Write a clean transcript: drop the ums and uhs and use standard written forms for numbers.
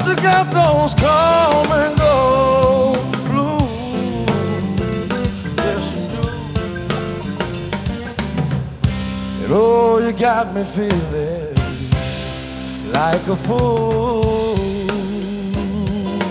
you got those come and go blues. Yes, you do. And oh, you got me feeling like a fool.